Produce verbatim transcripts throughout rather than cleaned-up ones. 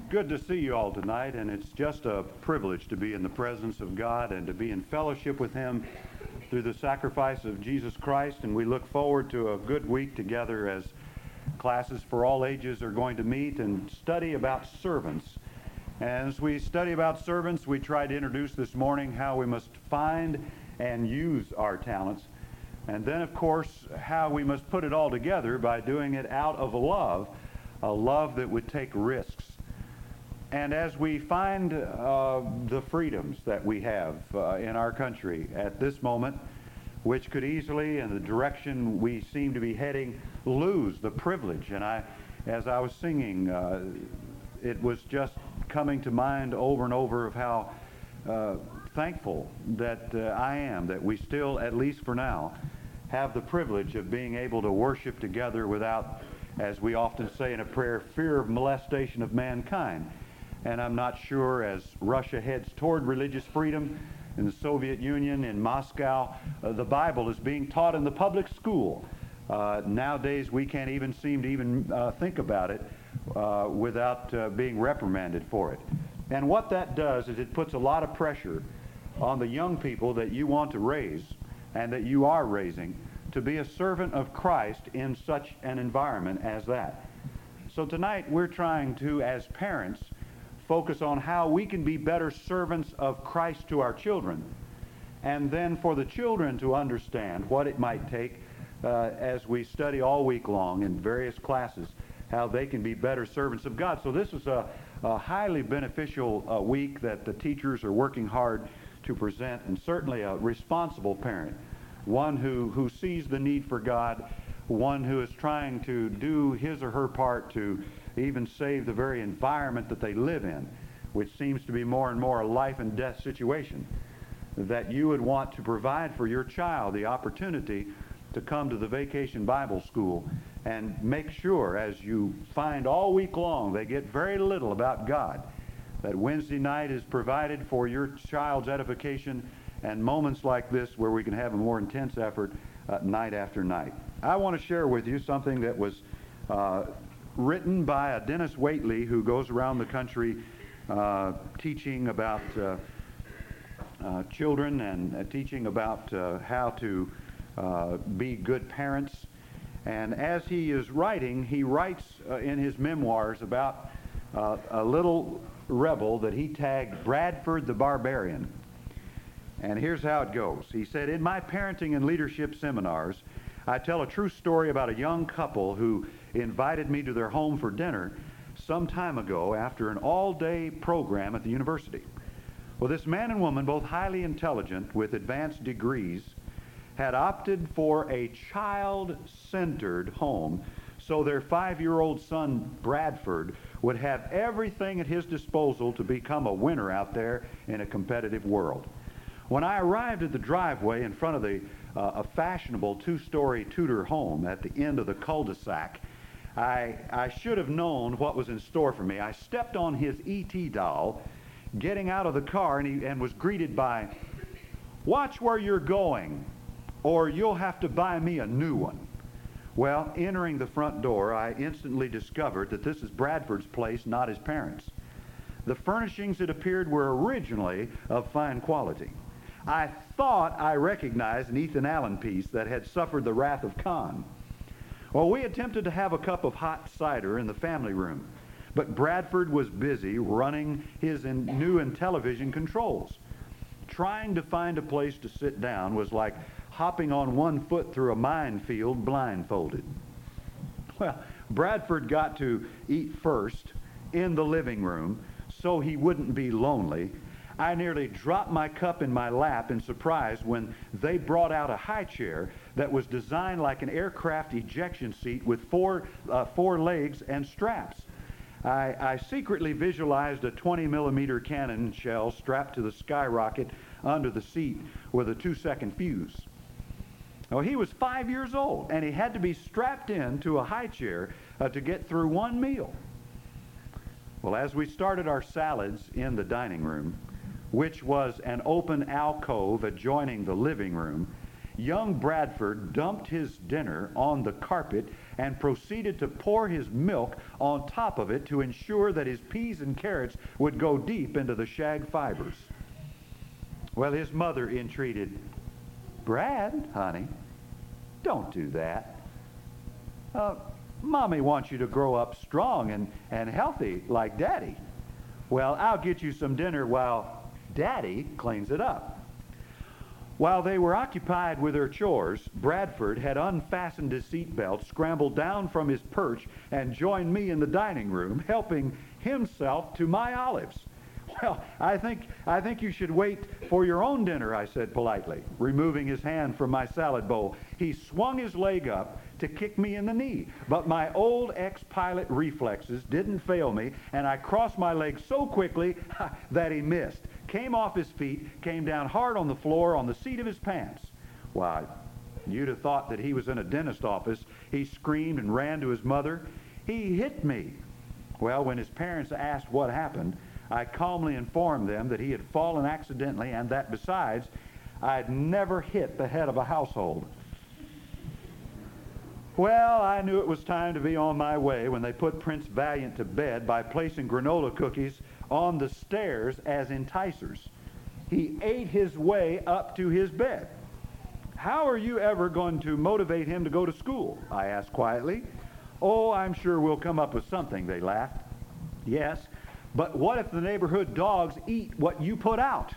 good to see you all tonight, and it's just a privilege to be in the presence of God and to be in fellowship with Him through the sacrifice of Jesus Christ. And we look forward to a good week together as classes for all ages are going to meet and study about servants. And as we study about servants, we tried to introduce this morning how we must find and use our talents. And then, of course, how we must put it all together by doing it out of love, a love that would take risks. And as we find uh, the freedoms that we have uh, in our country at this moment, which could easily, in the direction we seem to be heading, lose the privilege. And I, as I was singing, uh, it was just coming to mind over and over of how uh, thankful that uh, I am that we still, at least for now, have the privilege of being able to worship together without, as we often say in a prayer, fear of molestation of mankind. And I'm not sure, as Russia heads toward religious freedom, in the Soviet Union, in Moscow, uh, the Bible is being taught in the public school. Uh, nowadays, we can't even seem to even uh, think about it uh, without uh, being reprimanded for it. And what that does is it puts a lot of pressure on the young people that you want to raise and that you are raising to be a servant of Christ in such an environment as that. So tonight, we're trying to, as parents, focus on how we can be better servants of Christ to our children, and then for the children to understand what it might take uh, as we study all week long in various classes, how they can be better servants of God. So this is a, a highly beneficial uh, week that the teachers are working hard to present, and certainly a responsible parent, one who, who sees the need for God, one who is trying to do his or her part to even save the very environment that they live in, which seems to be more and more a life and death situation, that you would want to provide for your child the opportunity to come to the Vacation Bible School and make sure, as you find all week long they get very little about God, that Wednesday night is provided for your child's edification, and moments like this where we can have a more intense effort uh, night after night. I want to share with you something that was uh, written by a Dennis Waitley, who goes around the country uh, teaching about uh, uh, children and uh, teaching about uh, how to uh, be good parents. And as he is writing, he writes uh, in his memoirs about uh, a little rebel that he tagged Bradford the Barbarian. And here's how it goes. He said, "In my parenting and leadership seminars, I tell a true story about a young couple who invited me to their home for dinner some time ago after an all-day program at the university. Well, this man and woman, both highly intelligent with advanced degrees, had opted for a child-centered home so their five-year-old son, Bradford, would have everything at his disposal to become a winner out there in a competitive world. When I arrived at the driveway in front of the uh, a fashionable two-story Tudor home at the end of the cul-de-sac, I, I should have known what was in store for me. I stepped on his E T doll, getting out of the car, and, he, and was greeted by, 'Watch where you're going, or you'll have to buy me a new one.' Well, entering the front door, I instantly discovered that this is Bradford's place, not his parents'. The furnishings, it appeared, were originally of fine quality. I thought I recognized an Ethan Allen piece that had suffered the wrath of Khan. Well, we attempted to have a cup of hot cider in the family room, but Bradford was busy running his in new Intellivision controls. Trying to find a place to sit down was like hopping on one foot through a minefield blindfolded. Well, Bradford got to eat first in the living room so he wouldn't be lonely. I nearly dropped my cup in my lap in surprise when they brought out a high chair that was designed like an aircraft ejection seat with four, uh, four legs and straps. I, I secretly visualized a twenty millimeter cannon shell strapped to the skyrocket under the seat with a two-second fuse. Well, he was five years old, and he had to be strapped in to a high chair uh, to get through one meal. Well, as we started our salads in the dining room, which was an open alcove adjoining the living room, young Bradford dumped his dinner on the carpet and proceeded to pour his milk on top of it to ensure that his peas and carrots would go deep into the shag fibers. Well, his mother entreated, "Brad, honey, don't do that. Uh, Mommy wants you to grow up strong and, and healthy like Daddy. Well, I'll get you some dinner while Daddy cleans it up." While they were occupied with their chores, Bradford had unfastened his seatbelt, scrambled down from his perch, and joined me in the dining room, helping himself to my olives. "Well, I think, I think you should wait for your own dinner," I said politely, removing his hand from my salad bowl. He swung his leg up to kick me in the knee, but my old ex-pilot reflexes didn't fail me, and I crossed my legs so quickly that he missed, came off his feet, came down hard on the floor on the seat of his pants. Why, you'd have thought that he was in a dentist office. He screamed and ran to his mother. "He hit me." Well, when his parents asked what happened, I calmly informed them that he had fallen accidentally and that besides, I'd never hit the head of a household. Well, I knew it was time to be on my way when they put Prince Valiant to bed by placing granola cookies on the stairs as enticers. He ate his way up to his bed. "How are you ever going to motivate him to go to school?" I asked quietly. "Oh, I'm sure we'll come up with something," they laughed. "Yes, but what if the neighborhood dogs eat what you put out?"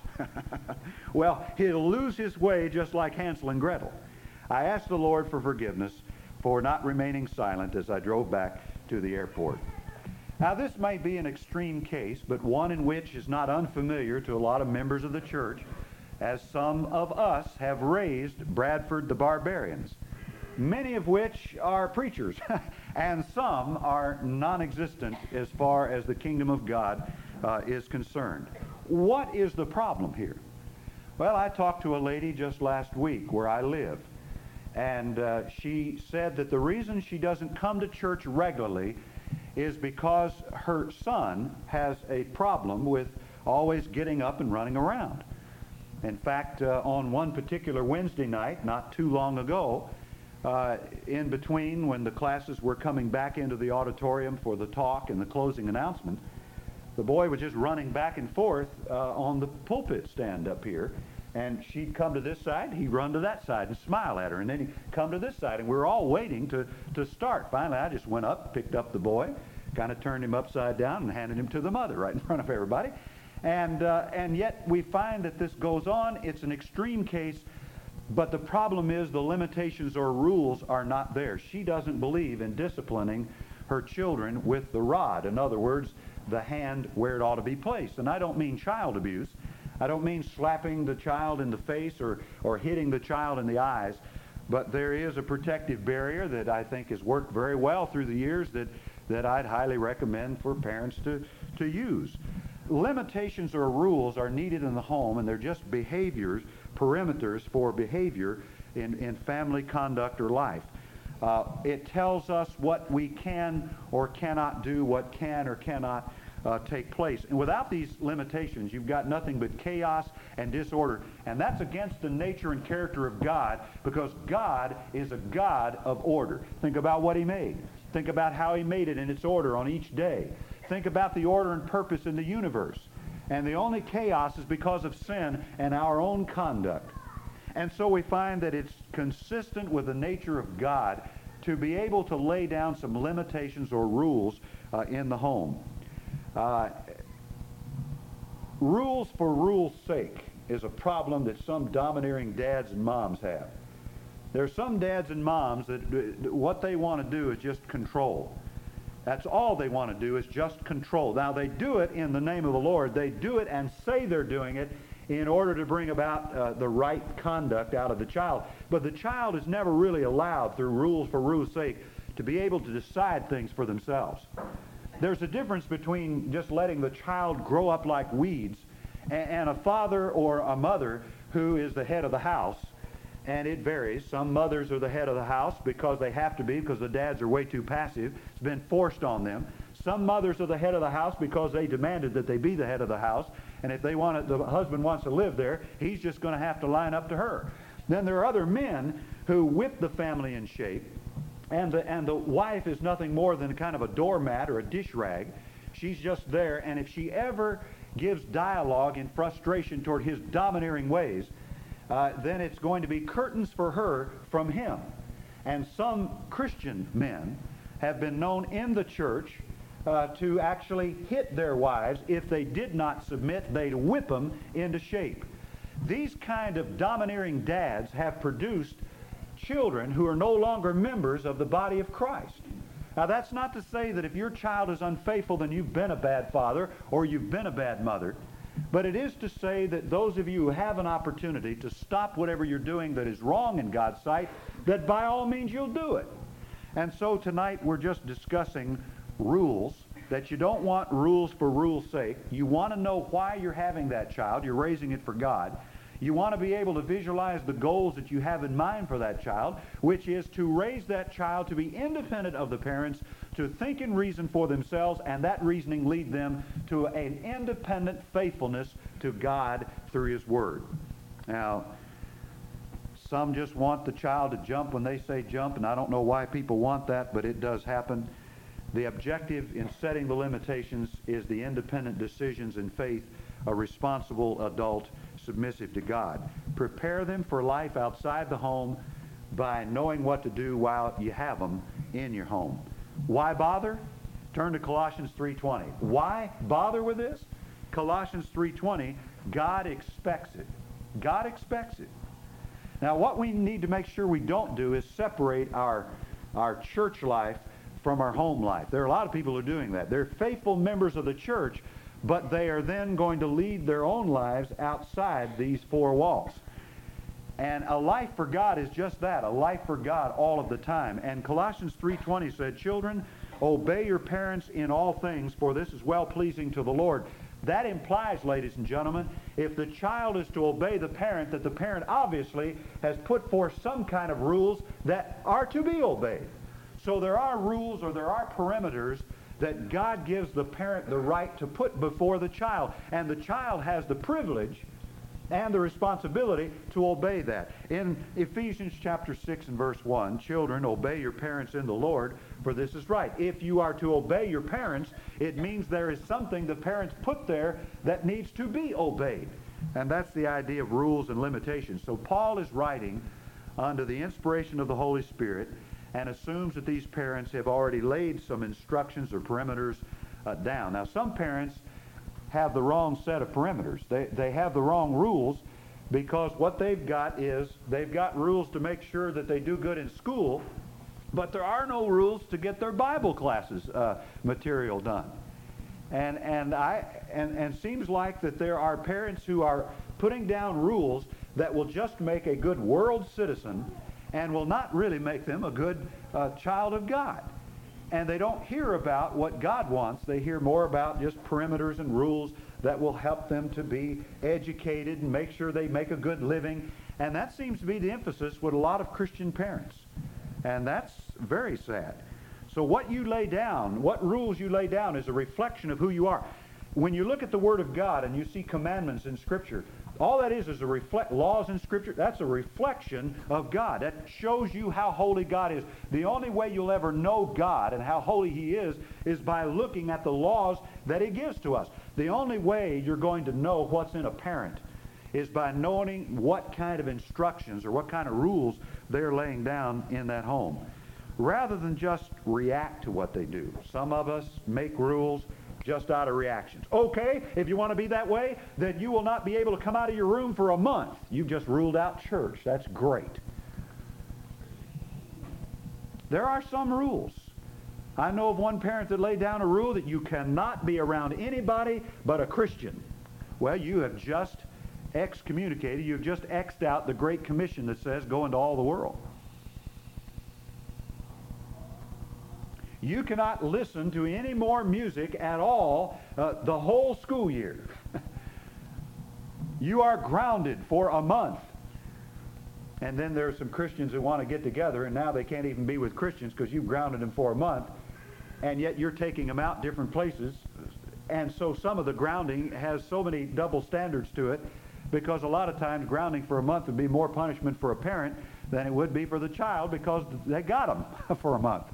Well, he'll lose his way just like Hansel and Gretel. I asked the Lord for forgiveness for not remaining silent as I drove back to the airport. Now, this may be an extreme case, but one in which is not unfamiliar to a lot of members of the church, as some of us have raised Bradford the Barbarians, many of which are preachers, and some are non-existent as far as the kingdom of God uh, is concerned. What is the problem here? Well, I talked to a lady just last week where I live, and uh, she said that the reason she doesn't come to church regularly is because her son has a problem with always getting up and running around. In fact, uh, on one particular Wednesday night, not too long ago, uh, in between when the classes were coming back into the auditorium for the talk and the closing announcement, the boy was just running back and forth uh, on the pulpit stand up here. And she'd come to this side, he'd run to that side and smile at her, and then he'd come to this side, and we were all waiting to, to start. Finally, I just went up, picked up the boy, kind of turned him upside down and handed him to the mother right in front of everybody. And, uh, and yet we find that this goes on. It's an extreme case, but the problem is the limitations or rules are not there. She doesn't believe in disciplining her children with the rod. In other words, the hand where it ought to be placed. And I don't mean child abuse. I don't mean slapping the child in the face or, or hitting the child in the eyes, but there is a protective barrier that I think has worked very well through the years that, that I'd highly recommend for parents to, to use. Limitations or rules are needed in the home, and they're just behaviors, perimeters for behavior in, in family conduct or life. Uh, it tells us what we can or cannot do, what can or cannot Uh, take place. And without these limitations, you've got nothing but chaos and disorder. And that's against the nature and character of God, because God is a God of order. Think about what he made. Think about how he made it in its order on each day. Think about the order and purpose in the universe. And the only chaos is because of sin and our own conduct. And so we find that it's consistent with the nature of God to be able to lay down some limitations or rules uh, in the home. Uh, rules for rules' sake is a problem that some domineering dads and moms have. There are some dads and moms that uh, what they want to do is just control. That's all they want to do is just control. Now, they do it in the name of the Lord. They do it and say they're doing it in order to bring about uh, the right conduct out of the child. But the child is never really allowed, through rules for rules' sake, to be able to decide things for themselves. There's a difference between just letting the child grow up like weeds and, and a father or a mother who is the head of the house, and it varies. Some mothers are the head of the house because they have to be, because the dads are way too passive. It's been forced on them. Some mothers are the head of the house because they demanded that they be the head of the house, and if they want it, the husband wants to live there, he's just going to have to line up to her. Then there are other men who whip the family in shape, and the, and the wife is nothing more than kind of a doormat or a dish rag. She's just there, and if she ever gives dialogue in frustration toward his domineering ways, uh, then it's going to be curtains for her from him. And some Christian men have been known in the church uh, to actually hit their wives. If they did not submit, they'd whip them into shape. These kind of domineering dads have produced children who are no longer members of the body of Christ. Now, that's not to say that if your child is unfaithful, then you've been a bad father or you've been a bad mother. But it is to say that those of you who have an opportunity to stop whatever you're doing that is wrong in God's sight, that by all means you'll do it. And so tonight we're just discussing rules, that you don't want rules for rules' sake. You want to know why you're having that child. You're raising it for God. You want to be able to visualize the goals that you have in mind for that child, which is to raise that child to be independent of the parents, to think and reason for themselves, and that reasoning lead them to an independent faithfulness to God through His Word. Now, some just want the child to jump when they say jump, and I don't know why people want that, but it does happen. The objective in setting the limitations is the independent decisions in faith, a responsible adult submissive to God. Prepare them for life outside the home by knowing what to do while you have them in your home. Why bother? Turn to Colossians three twenty. Why bother with this? Colossians three twenty, God expects it. God expects it. Now, what we need to make sure we don't do is separate our, our church life from our home life. There are a lot of people who are doing that. They're faithful members of the church, but they are then going to lead their own lives outside these four walls. And a life for God is just that, a life for God all of the time. And Colossians three twenty said, "Children, obey your parents in all things, for this is well-pleasing to the Lord." That implies, ladies and gentlemen, if the child is to obey the parent, that the parent obviously has put forth some kind of rules that are to be obeyed. So there are rules or there are perimeters that God gives the parent the right to put before the child. And the child has the privilege and the responsibility to obey that. In Ephesians chapter six and verse one, "Children, obey your parents in the Lord, for this is right." If you are to obey your parents, it means there is something the parents put there that needs to be obeyed. And that's the idea of rules and limitations. So Paul is writing under the inspiration of the Holy Spirit and assumes that these parents have already laid some instructions or perimeters uh, down. Now, some parents have the wrong set of perimeters. They, they have the wrong rules, because what they've got is they've got rules to make sure that they do good in school, but there are no rules to get their Bible classes uh, material done. And and I and and seems like that there are parents who are putting down rules that will just make a good world citizen and will not really make them a good uh, child of God. And they don't hear about what God wants. They hear more about just perimeters and rules that will help them to be educated and make sure they make a good living. And that seems to be the emphasis with a lot of Christian parents. And that's very sad. So what you lay down, what rules you lay down, is a reflection of who you are. When you look at the Word of God and you see commandments in Scripture, all that is is a reflect laws in Scripture. That's a reflection of God. That shows you how holy God is. The only way you'll ever know God and how holy He is is by looking at the laws that He gives to us. The only way you're going to know what's in a parent is by knowing what kind of instructions or what kind of rules they're laying down in that home, rather than just react to what they do. Some of us make rules just out of reactions. Okay, if you want to be that way, then you will not be able to come out of your room for a month. You've just ruled out church. That's great. There are some rules. I know of one parent that laid down a rule that you cannot be around anybody but a Christian. Well, you have just excommunicated, you've just X'd out the Great Commission that says go into all the world. You cannot listen to any more music at all uh, the whole school year. You are grounded for a month. And then there are some Christians that want to get together, and now they can't even be with Christians because you've grounded them for a month, and yet you're taking them out different places. And so some of the grounding has so many double standards to it because a lot of times grounding for a month would be more punishment for a parent than it would be for the child because they got them for a month.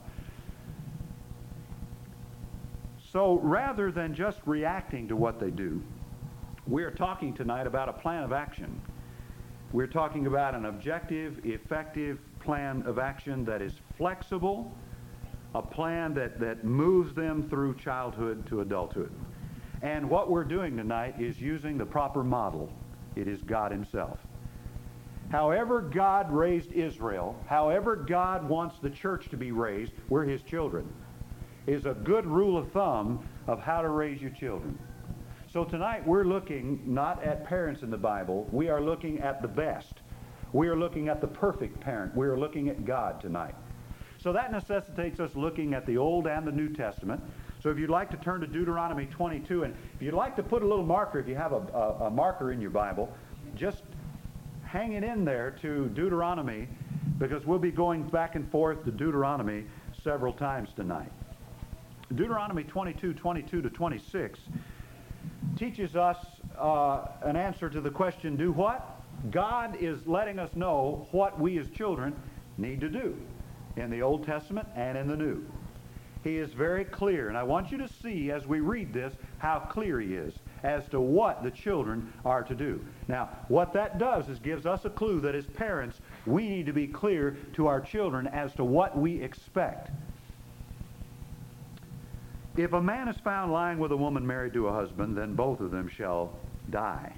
So rather than just reacting to what they do, we're talking tonight about a plan of action. We're talking about an objective, effective plan of action that is flexible, a plan that, that moves them through childhood to adulthood. And what we're doing tonight is using the proper model. It is God himself. However God raised Israel, however God wants the church to be raised, we're his children, is a good rule of thumb of how to raise your children. So tonight we're looking not at parents in the Bible, we are looking at the best. We are looking at the perfect parent. We are looking at God tonight. So that necessitates us looking at the Old and the New Testament. So if you'd like to turn to Deuteronomy twenty-two, and if you'd like to put a little marker, if you have a, a, a marker in your Bible, just hang it in there to Deuteronomy, because we'll be going back and forth to Deuteronomy several times tonight. Deuteronomy twenty-two, twenty-two to twenty-six teaches us uh, an answer to the question, do what? God is letting us know what we as children need to do in the Old Testament and in the New. He is very clear, and I want you to see as we read this how clear he is as to what the children are to do. Now, what that does is gives us a clue that as parents, we need to be clear to our children as to what we expect. If a man is found lying with a woman married to a husband, then both of them shall die.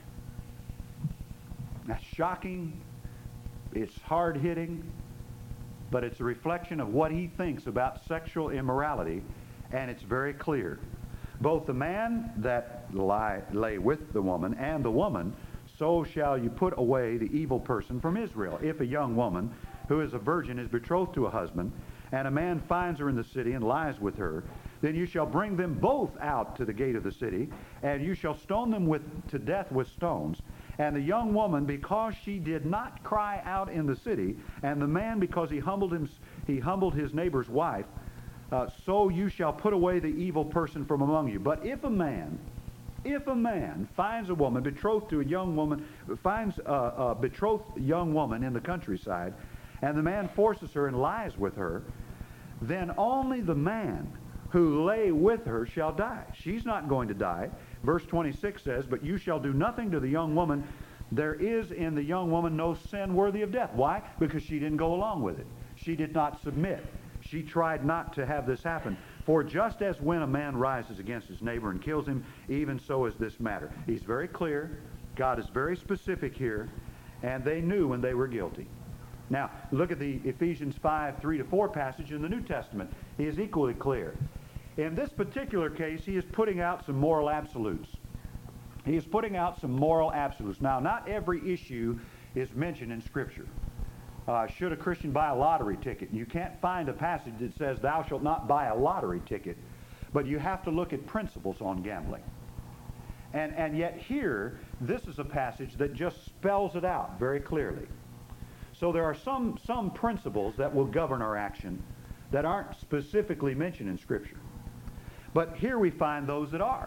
That's shocking. It's hard-hitting. But it's a reflection of what he thinks about sexual immorality, and it's very clear. Both the man that lie, lay with the woman and the woman, so shall you put away the evil person from Israel. If a young woman who is a virgin is betrothed to a husband, and a man finds her in the city and lies with her, then you shall bring them both out to the gate of the city, and you shall stone them with, to death with stones. And the young woman, because she did not cry out in the city, and the man, because he humbled him, he humbled his neighbor's wife, uh, so you shall put away the evil person from among you. But if a man, if a man finds a woman betrothed to a young woman, finds a, a betrothed young woman in the countryside, and the man forces her and lies with her, then only the man who lay with her shall die. She's not going to die. Verse twenty-six says, but you shall do nothing to the young woman. There is in the young woman no sin worthy of death. Why? Because she didn't go along with it. She did not submit. She tried not to have this happen. For just as when a man rises against his neighbor and kills him, even so is this matter. He's very clear. God is very specific here. And they knew when they were guilty. Now, look at the Ephesians five, three to four passage in the New Testament. He is equally clear. In this particular case, he is putting out some moral absolutes. He is putting out some moral absolutes. Now, not every issue is mentioned in Scripture. Uh, should a Christian buy a lottery ticket? You can't find a passage that says, thou shalt not buy a lottery ticket. But you have to look at principles on gambling. And, and yet here, this is a passage that just spells it out very clearly. So there are some, some principles that will govern our action that aren't specifically mentioned in Scripture. But here we find those that are.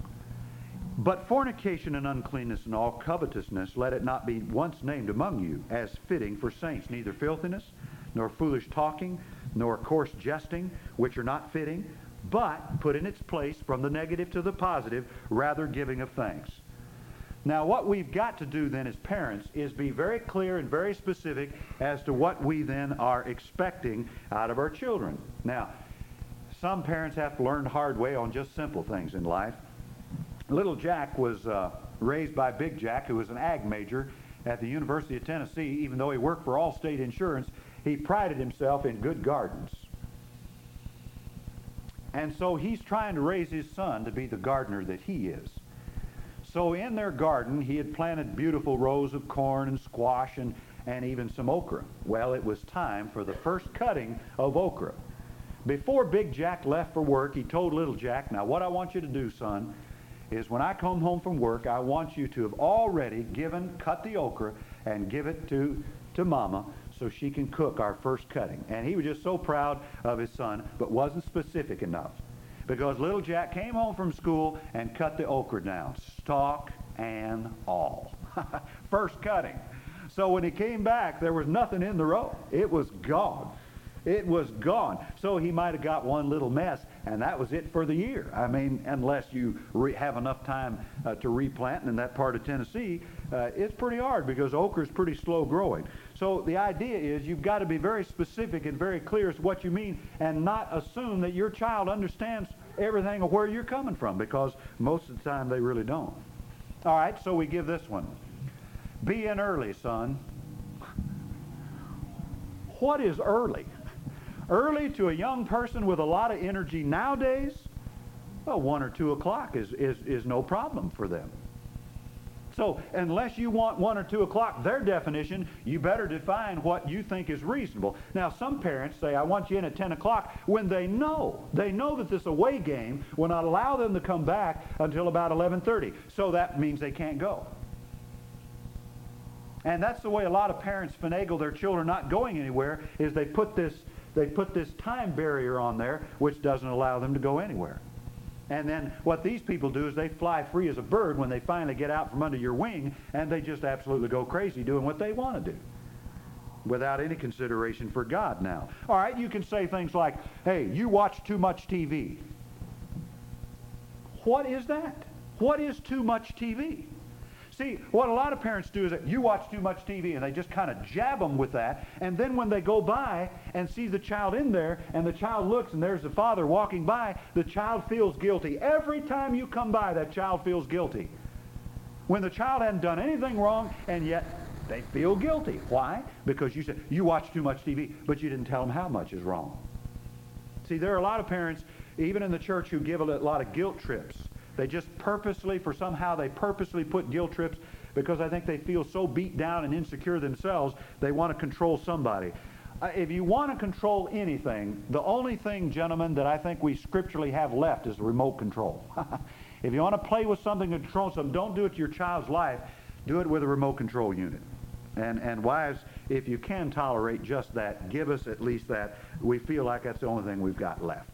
But fornication and uncleanness and all covetousness, let it not be once named among you as fitting for saints, neither filthiness, nor foolish talking, nor coarse jesting, which are not fitting, but put in its place from the negative to the positive, rather giving of thanks. Now what we've got to do then as parents is be very clear and very specific as to what we then are expecting out of our children. Now, some parents have to learn the hard way on just simple things in life. Little Jack was uh, raised by Big Jack, who was an ag major at the University of Tennessee. Even though he worked for Allstate Insurance, he prided himself in good gardens. And so he's trying to raise his son to be the gardener that he is. So in their garden, he had planted beautiful rows of corn and squash and, and even some okra. Well, it was time for the first cutting of okra. Before Big Jack left for work, he told Little Jack, now what I want you to do, son, is when I come home from work, I want you to have already given, cut the okra and give it to, to Mama so she can cook our first cutting. And he was just so proud of his son, but wasn't specific enough. Because Little Jack came home from school and cut the okra down, stalk and all. First cutting. So when he came back, there was nothing in the row. It was gone. It was gone. So he might have got one little mess, and that was it for the year. I mean, unless you re- have enough time uh, to replant in that part of Tennessee, uh, it's pretty hard because okra is pretty slow growing. So the idea is you've got to be very specific and very clear as to what you mean and not assume that your child understands everything of where you're coming from, because most of the time they really don't. All right, so we give this one. Be in early, son. What is early? Early to a young person with a lot of energy nowadays, well, one or two o'clock is, is, is no problem for them. So unless you want one or two o'clock, their definition, you better define what you think is reasonable. Now, some parents say, I want you in at ten o'clock, when they know, they know that this away game will not allow them to come back until about eleven thirty. So that means they can't go. And that's the way a lot of parents finagle their children not going anywhere, is they put this They put this time barrier on there which doesn't allow them to go anywhere. And then what these people do is they fly free as a bird when they finally get out from under your wing, and they just absolutely go crazy doing what they want to do without any consideration for God now. All right, you can say things like, hey, you watch too much T V. What is that? What is too much T V? See, what a lot of parents do is that you watch too much T V, and they just kind of jab them with that, and then when they go by and see the child in there, and the child looks and there's the father walking by, the child feels guilty. Every time you come by, that child feels guilty. When the child hadn't done anything wrong, and yet they feel guilty. Why? Because you said, you watch too much T V, but you didn't tell them how much is wrong. See, there are a lot of parents, even in the church, who give a lot of guilt trips. They just purposely, for somehow they purposely put guilt trips because I think they feel so beat down and insecure themselves, they want to control somebody. Uh, if you want to control anything, the only thing, gentlemen, that I think we scripturally have left is remote control. If you want to play with something and control something, don't do it to your child's life. Do it with a remote control unit. And, and wives, if you can tolerate just that, give us at least that. We feel like that's the only thing we've got left.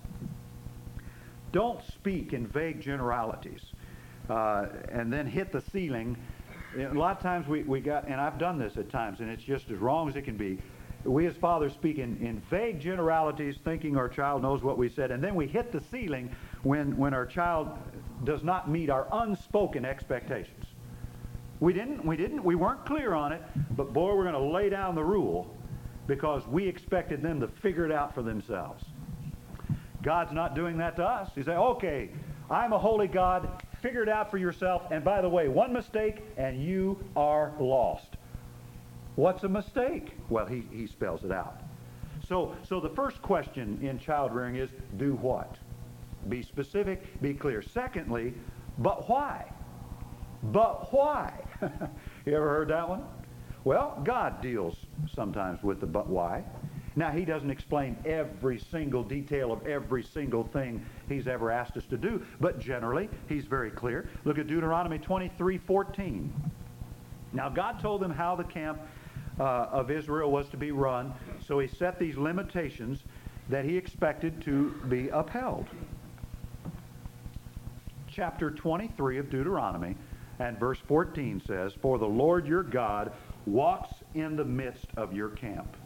Don't speak in vague generalities uh, and then hit the ceiling. A lot of times we, we got, and I've done this at times, and it's just as wrong as it can be. We as fathers speak in, in vague generalities, thinking our child knows what we said, and then we hit the ceiling when, when our child does not meet our unspoken expectations. We didn't, we didn't, we weren't clear on it, but boy, we're going to lay down the rule because we expected them to figure it out for themselves. God's not doing that to us. He said, okay, I'm a holy God, figure it out for yourself, and by the way, one mistake and you are lost. What's a mistake? Well, he, he spells it out. So, so the first question in child rearing is, do what? Be specific, be clear. Secondly, but why? But why? You ever heard that one? Well, God deals sometimes with the but why. Now, he doesn't explain every single detail of every single thing he's ever asked us to do, but generally, he's very clear. Look at Deuteronomy twenty-three fourteen. Now, God told them how the camp uh, of Israel was to be run, so he set these limitations that he expected to be upheld. Chapter twenty-three of Deuteronomy and verse fourteen says, for the Lord your God walks in the midst of your camp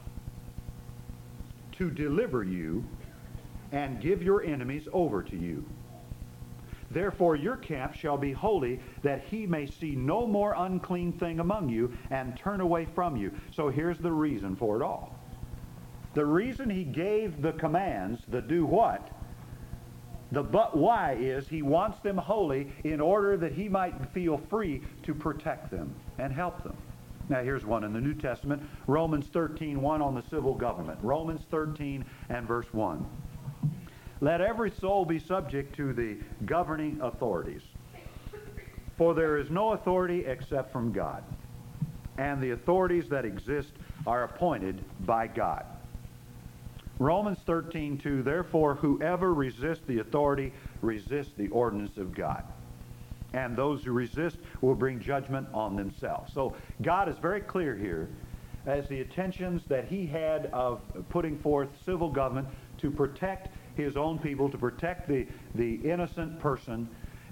to deliver you and give your enemies over to you. Therefore your camp shall be holy, that he may see no more unclean thing among you and turn away from you. So here's the reason for it all. The reason he gave the commands, the do what, the but why is he wants them holy in order that he might feel free to protect them and help them. Now here's one in the New Testament, Romans thirteen one on the civil government. Romans thirteen and verse one. Let every soul be subject to the governing authorities, for there is no authority except from God, and the authorities that exist are appointed by God. Romans thirteen two, therefore whoever resists the authority resists the ordinance of God, and those who resist will bring judgment on themselves. So God is very clear here as the intentions that he had of putting forth civil government to protect his own people, to protect the, the innocent person,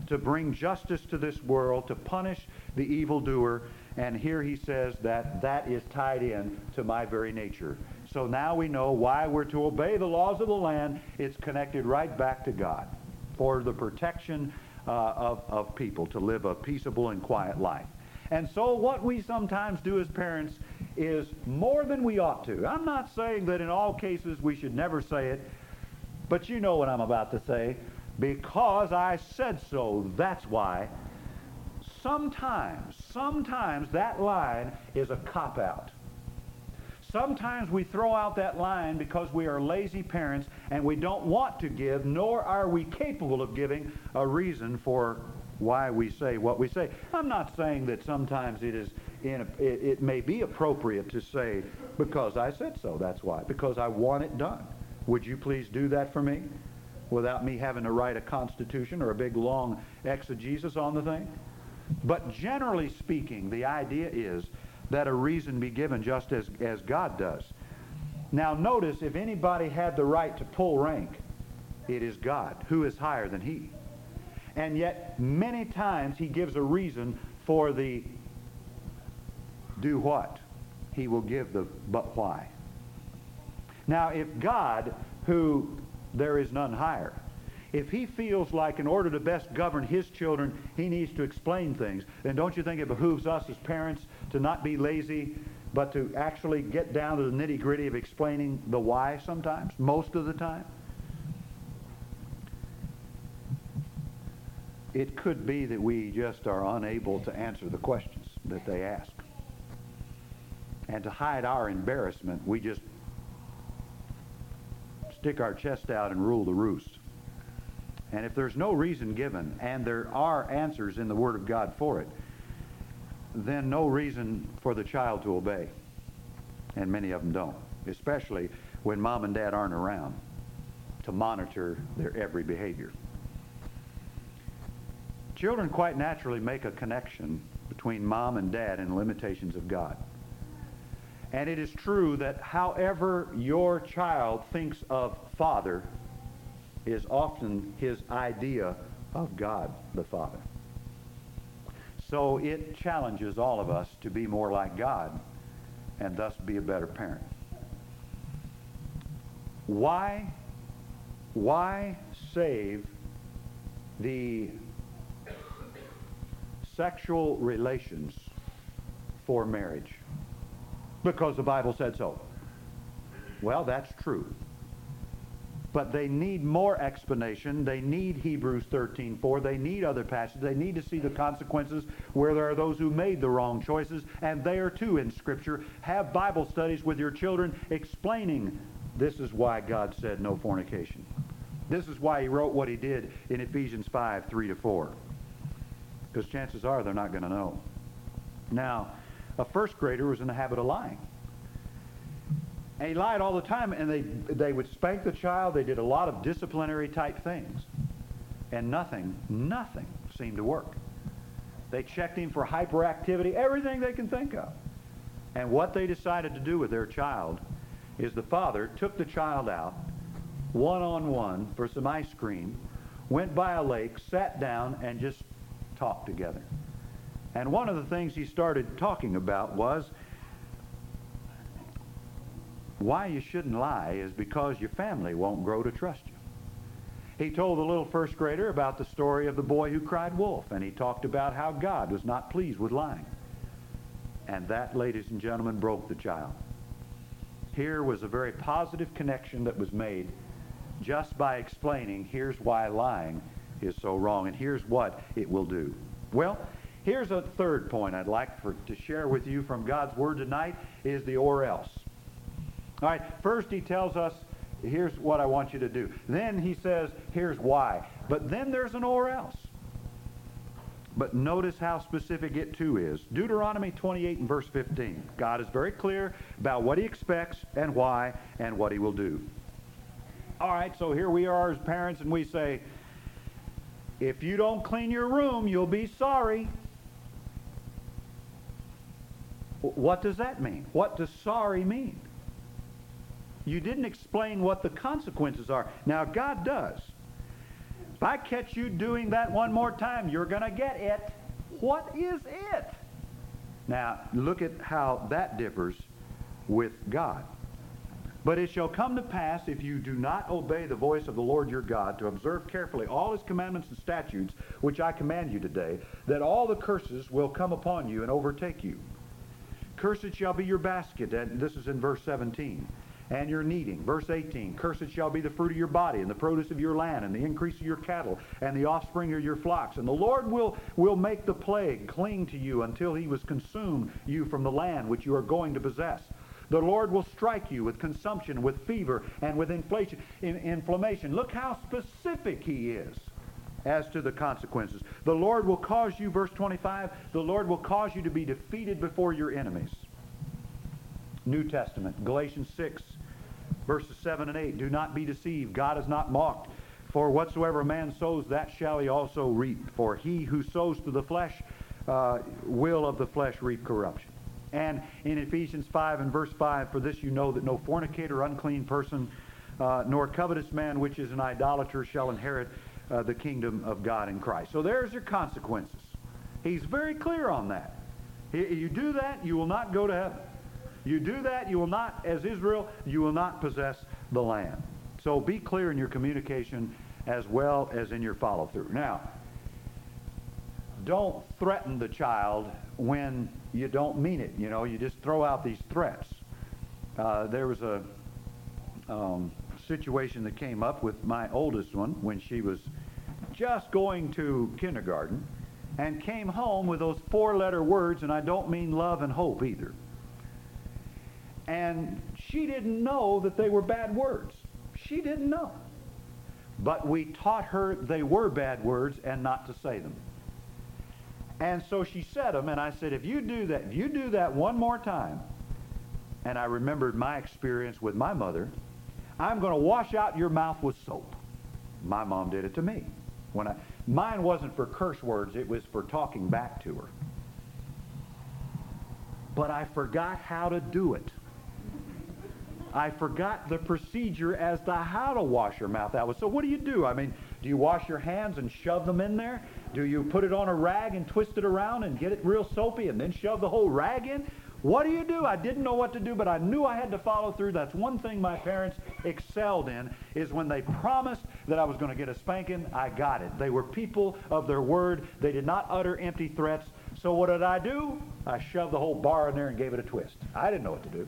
to bring justice to this world, to punish the evildoer. And here he says that that is tied in to my very nature. So now we know why we're to obey the laws of the land. It's connected right back to God for the protection uh, of, of people to live a peaceable and quiet life. And so what we sometimes do as parents is more than we ought to. I'm not saying that in all cases we should never say it, but you know what I'm about to say. Because I said so, that's why. Sometimes, sometimes that line is a cop-out. Sometimes we throw out that line because we are lazy parents and we don't want to give, nor are we capable of giving a reason for why we say what we say. I'm not saying that sometimes it is in a, it, it may be appropriate to say, because I said so, that's why. Because I want it done. Would you please do that for me? Without me having to write a constitution or a big long exegesis on the thing. But generally speaking, the idea is that a reason be given just as, as God does. Now notice, if anybody had the right to pull rank, it is God. Who is higher than he? And yet, many times he gives a reason for the do what? He will give the but why. Now, if God, who there is none higher, if he feels like in order to best govern his children, he needs to explain things, then don't you think it behooves us as parents to not be lazy, but to actually get down to the nitty-gritty of explaining the why sometimes, most of the time? It could be that we just are unable to answer the questions that they ask. And to hide our embarrassment, we just stick our chest out and rule the roost. And if there's no reason given, and there are answers in the Word of God for it, then no reason for the child to obey. And many of them don't, especially when mom and dad aren't around to monitor their every behavior. Children quite naturally make a connection between mom and dad and the limitations of God. And it is true that however your child thinks of Father is often his idea of God the Father. So it challenges all of us to be more like God and thus be a better parent. Why, why save the sexual relations for marriage? Because the Bible said so. Well, that's true. But they need more explanation. They need Hebrews thirteen four. They need other passages. They need to see the consequences where there are those who made the wrong choices. And there too in Scripture, have Bible studies with your children explaining this is why God said no fornication. This is why he wrote what he did in Ephesians five three to four. Because chances are they're not going to know. Now, a first grader was in the habit of lying. And he lied all the time, and they, they would spank the child. They did a lot of disciplinary type things. And nothing, nothing seemed to work. They checked him for hyperactivity, everything they can think of. And what they decided to do with their child is the father took the child out one-on-one for some ice cream, went by a lake, sat down, and just talked together. And one of the things he started talking about was why you shouldn't lie is because your family won't grow to trust you. He told the little first grader about the story of the boy who cried wolf, and he talked about how God was not pleased with lying. And that, ladies and gentlemen, broke the child. Here was a very positive connection that was made just by explaining here's why lying is so wrong and here's what it will do. Well, here's a third point I'd like for, to share with you from God's Word tonight is the or else. All right, first he tells us, here's what I want you to do. Then he says, here's why. But then there's an or else. But notice how specific it too is. Deuteronomy twenty-eight and verse fifteen. God is very clear about what he expects and why and what he will do. All right, so here we are as parents and we say, if you don't clean your room, you'll be sorry. What does that mean? What does sorry mean? You didn't explain what the consequences are. Now, God does. If I catch you doing that one more time, you're going to get it. What is it? Now, look at how that differs with God. But it shall come to pass, if you do not obey the voice of the Lord your God, to observe carefully all his commandments and statutes, which I command you today, that all the curses will come upon you and overtake you. Cursed shall be your basket, and this is in verse seventeen, and your kneading. Verse eighteen, cursed shall be the fruit of your body, and the produce of your land, and the increase of your cattle, and the offspring of your flocks. And the Lord will, will make the plague cling to you until he was consumed you from the land which you are going to possess. The Lord will strike you with consumption, with fever, and with inflation, in, inflammation. Look how specific he is as to the consequences. The Lord will cause you, verse twenty-five, the Lord will cause you to be defeated before your enemies. New Testament, Galatians six, verses seven and eight. Do not be deceived. God is not mocked. For whatsoever a man sows, that shall he also reap. For he who sows to the flesh uh, will of the flesh reap corruption. And in Ephesians five and verse five, for this you know that no fornicator, unclean person, uh, nor covetous man, which is an idolater, shall inherit uh, the kingdom of God in Christ. So there's your consequences. He's very clear on that. He, you do that, you will not go to heaven. You do that, you will not, as Israel, you will not possess the land. So be clear in your communication as well as in your follow-through. Now, don't threaten the child when you don't mean it. You know, you just throw out these threats. Uh, there was a um, situation that came up with my oldest one when she was just going to kindergarten and came home with those four-letter words, and I don't mean love and hope either. And she didn't know that they were bad words. She didn't know. But we taught her they were bad words and not to say them. And so she said them, and I said, if you do that, if you do that one more time, and I remembered my experience with my mother, I'm going to wash out your mouth with soap. My mom did it to me. When I, mine wasn't for curse words, it was for talking back to her. But I forgot how to do it. I forgot the procedure as to how to wash your mouth out. So what do you do? I mean, do you wash your hands and shove them in there? Do you put it on a rag and twist it around and get it real soapy and then shove the whole rag in? What do you do? I didn't know what to do, but I knew I had to follow through. That's one thing my parents excelled in, is when they promised that I was going to get a spanking, I got it. They were people of their word. They did not utter empty threats. So what did I do? I shoved the whole bar in there and gave it a twist. I didn't know what to do.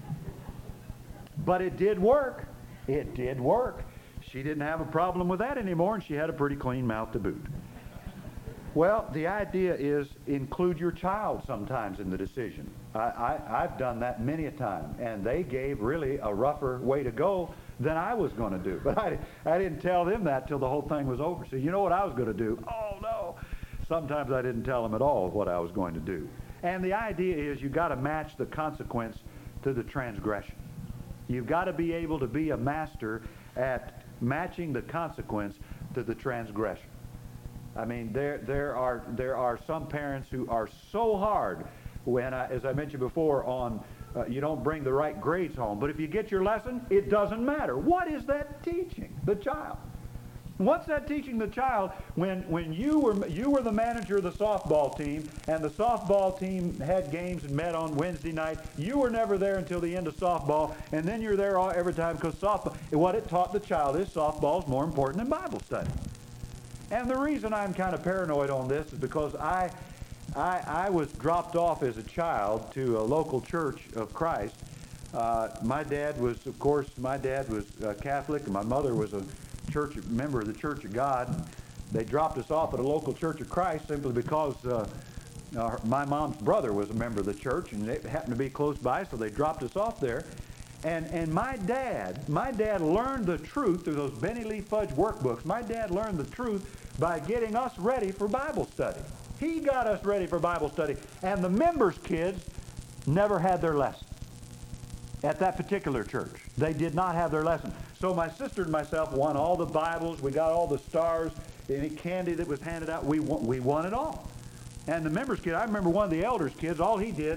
But it did work. It did work. She didn't have a problem with that anymore, and she had a pretty clean mouth to boot. Well, the idea is include your child sometimes in the decision. I, I, I've done that many a time, and they gave really a rougher way to go than I was going to do. But I, I didn't tell them that till the whole thing was over. So you know what I was going to do? Oh, no. Sometimes I didn't tell them at all what I was going to do. And the idea is you've got to match the consequence to the transgression. You've got to be able to be a master at matching the consequence to the transgression. I mean, there there are there are some parents who are so hard when, I, as I mentioned before, on uh, you don't bring the right grades home. But if you get your lesson, it doesn't matter. What is that teaching the child? What's that teaching the child when when you were you were the manager of the softball team and the softball team had games and met on Wednesday night? You were never there until the end of softball, and then you're there all, every time because softball. What it taught the child is softball is more important than Bible study. And the reason I'm kind of paranoid on this is because I, I, I was dropped off as a child to a local church of Christ. Uh, my dad was, of course, my dad was uh, Catholic, and my mother was a church member of the Church of God. They dropped us off at a local Church of Christ simply because uh, uh, my mom's brother was a member of the church, and it happened to be close by, so they dropped us off there. And and my dad, my dad learned the truth through those Benny Lee Fudge workbooks. My dad learned the truth by getting us ready for Bible study. He got us ready for Bible study. And the members' kids never had their lesson at that particular church. They did not have their lesson. So my sister and myself won all the Bibles. We got all the stars, any candy that was handed out. We won, we won it all. And the members' kid, I remember one of the elders' kids, all he did,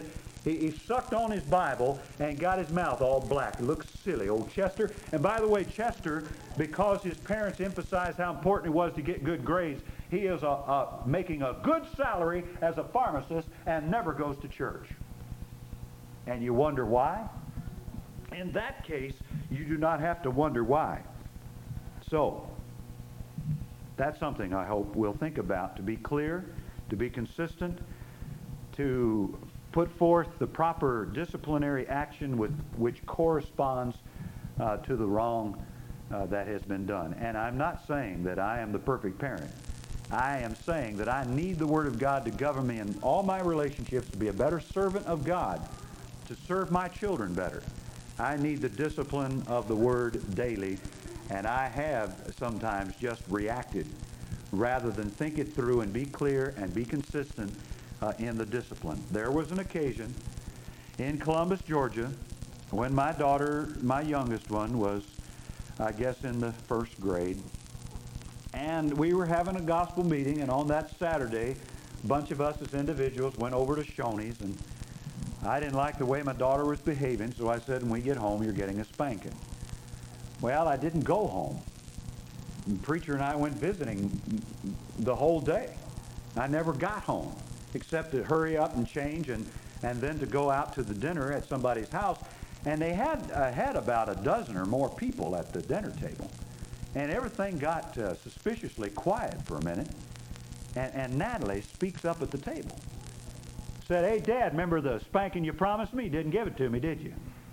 He, he sucked on his Bible and got his mouth all black. It looks silly, old Chester. And by the way, Chester, because his parents emphasized how important it was to get good grades, he is a, a, making a good salary as a pharmacist and never goes to church. And you wonder why? In that case, you do not have to wonder why. So, that's something I hope we'll think about, to be clear, to be consistent, to put forth the proper disciplinary action with which corresponds uh, to the wrong uh, that has been done. And I'm not saying that I am the perfect parent. I am saying that I need the Word of God to govern me in all my relationships, to be a better servant of God, to serve my children better. I need the discipline of the Word daily, and I have sometimes just reacted rather than think it through and be clear and be consistent uh, in the discipline. There was an occasion in Columbus, Georgia, when my daughter, my youngest one, was, I guess, in the first grade, and we were having a gospel meeting, and on that Saturday, a bunch of us as individuals went over to Shoney's, and I didn't like the way my daughter was behaving, so I said, when we get home, you're getting a spanking. Well, I didn't go home. The preacher and I went visiting the whole day. I never got home, except to hurry up and change and, and then to go out to the dinner at somebody's house. And they had, uh, had about a dozen or more people at the dinner table. And everything got uh, suspiciously quiet for a minute. And, and Natalie speaks up at the table. Said, "Hey, Dad, remember the spanking you promised me? You didn't give it to me, did you?"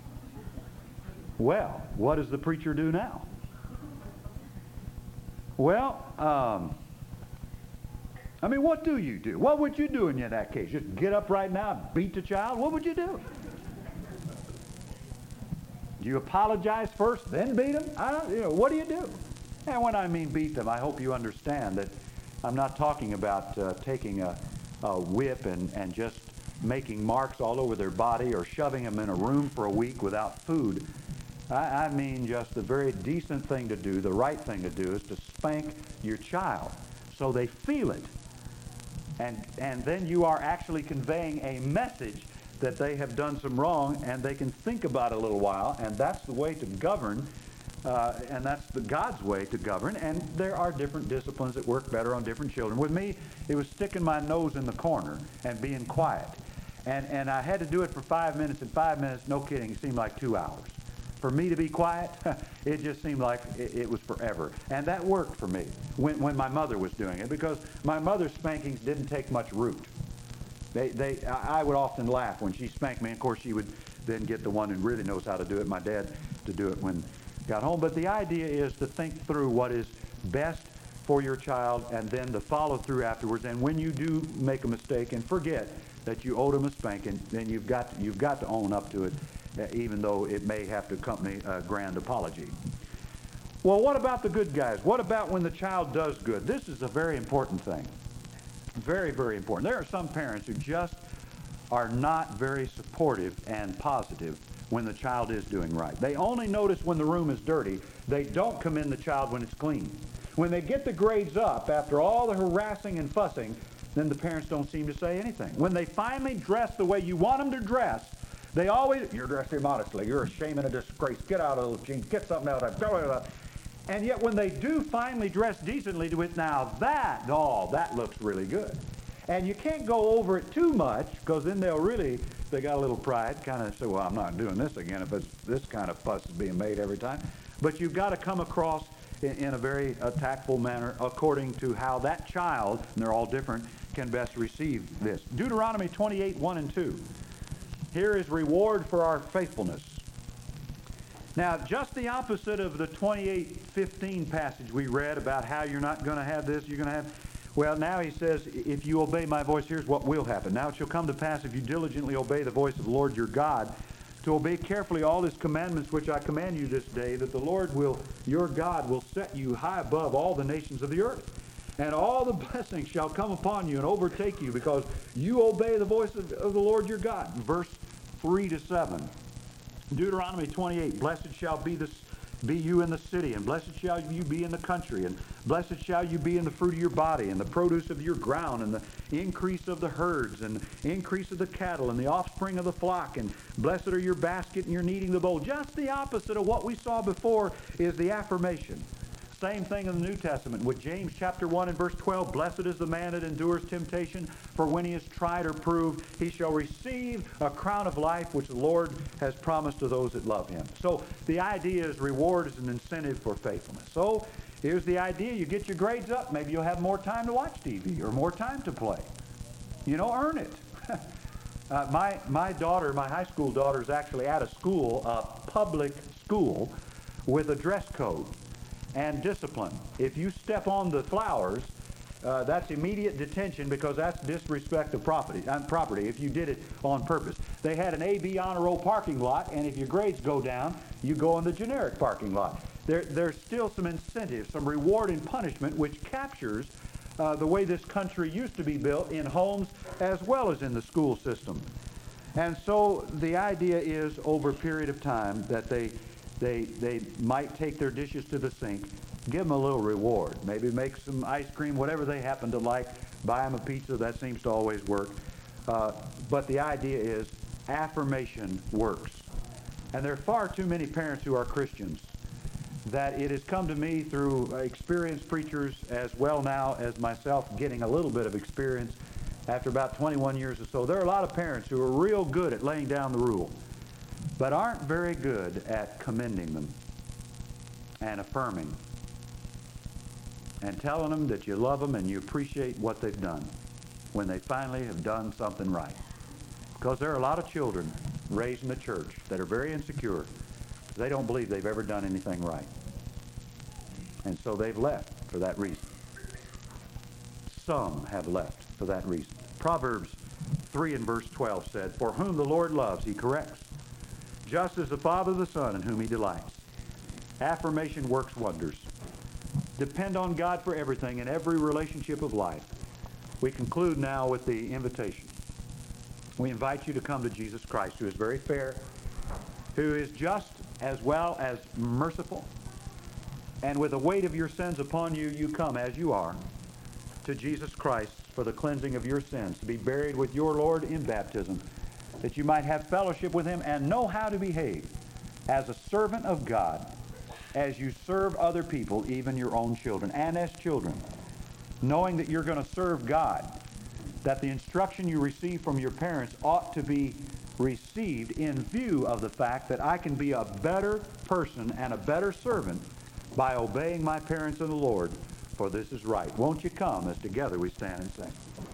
Well, what does the preacher do now? Well, um, I mean, what do you do? What would you do in that case? Just get up right now and beat the child? What would you do? Do you apologize first, then beat them? I don't, you know, what do you do? And when I mean beat them, I hope you understand that I'm not talking about uh, taking a, a whip and, and just making marks all over their body or shoving them in a room for a week without food. I, I mean just the very decent thing to do, the right thing to do, is to spank your child so they feel it. And, and then you are actually conveying a message that they have done some wrong, and they can think about it a little while, and that's the way to govern, uh, and that's the God's way to govern. And there are different disciplines that work better on different children. With me, it was sticking my nose in the corner and being quiet. And, and I had to do it for five minutes, and five minutes, no kidding, it seemed like two hours. For me to be quiet, it just seemed like it, it was forever. And that worked for me when, when my mother was doing it, because my mother's spankings didn't take much root. They, they, I would often laugh when she spanked me. Of course, she would then get the one who really knows how to do it, my dad, to do it when he got home. But the idea is to think through what is best for your child and then to follow through afterwards. And when you do make a mistake and forget that you owed them a spanking, then you've got to, you've got to own up to it, uh, even though it may have to accompany a grand apology. Well, what about the good guys? What about when the child does good? This is a very important thing. Very, very important. There are some parents who just are not very supportive and positive when the child is doing right. They only notice when the room is dirty. They don't commend the child when it's clean. When they get the grades up after all the harassing and fussing, then the parents don't seem to say anything. When they finally dress the way you want them to dress, they always, "You're dressed immodestly. You're a shame and a disgrace. Get out of those jeans. Get something out of that." And yet when they do finally dress decently to it, now that, oh, that looks really good. And you can't go over it too much, because then they'll really, they got a little pride, kind of say, "Well, I'm not doing this again if it's this kind of fuss is being made every time." But you've got to come across in, in a very uh, tactful manner according to how that child, and they're all different, can best receive this. Deuteronomy twenty-eight, one and two. Here is reward for our faithfulness. Now, just the opposite of the twenty-eight fifteen passage we read about how you're not going to have this, you're going to have... Well, now he says, if you obey my voice, here's what will happen. Now it shall come to pass, if you diligently obey the voice of the Lord your God, to obey carefully all his commandments which I command you this day, that the Lord will, your God, will set you high above all the nations of the earth. And all the blessings shall come upon you and overtake you, because you obey the voice of, of the Lord your God. Verse three to seven. Deuteronomy twenty-eight, blessed shall be this be you in the city, and blessed shall you be in the country, and blessed shall you be in the fruit of your body, and the produce of your ground, and the increase of the herds, and increase of the cattle and the offspring of the flock, and blessed are your basket and your kneading the bowl. Just the opposite of what we saw before is the affirmation. Same thing in the New Testament with James chapter one and verse twelve. Blessed is the man that endures temptation, for when he is tried or proved, he shall receive a crown of life which the Lord has promised to those that love him. So the idea is reward is an incentive for faithfulness. So here's the idea. You get your grades up. Maybe you'll have more time to watch T V or more time to play. You know, earn it. uh, my, my daughter, my high school daughter, is actually at a school, a public school, with a dress code and discipline. If you step on the flowers, uh, that's immediate detention because that's disrespect of property, uh, property if you did it on purpose. They had an A B honor roll parking lot, and if your grades go down, you go in the generic parking lot. There, there's still some incentive, some reward and punishment, which captures uh, the way this country used to be built in homes as well as in the school system. And so the idea is over a period of time that they They, they might take their dishes to the sink, give them a little reward. Maybe make some ice cream, whatever they happen to like. Buy them a pizza. That seems to always work. Uh, but the idea is affirmation works. And there are far too many parents who are Christians that it has come to me through experienced preachers as well now as myself getting a little bit of experience after about twenty-one years or so. There are a lot of parents who are real good at laying down the rule, but aren't very good at commending them and affirming and telling them that you love them and you appreciate what they've done when they finally have done something right. Because there are a lot of children raised in the church that are very insecure. They don't believe they've ever done anything right. And so they've left for that reason. Some have left for that reason. Proverbs three and verse twelve said, "For whom the Lord loves, he corrects, just as the Father the Son in whom he delights." Affirmation works wonders. Depend on God for everything in every relationship of life. We conclude now with the invitation. We invite you to come to Jesus Christ, who is very fair, who is just as well as merciful. And with the weight of your sins upon you, you come as you are to Jesus Christ for the cleansing of your sins, to be buried with your Lord in baptism, that you might have fellowship with him and know how to behave as a servant of God as you serve other people, even your own children, and as children, knowing that you're going to serve God, that the instruction you receive from your parents ought to be received in view of the fact that I can be a better person and a better servant by obeying my parents in the Lord, for this is right. Won't you come as together we stand and sing?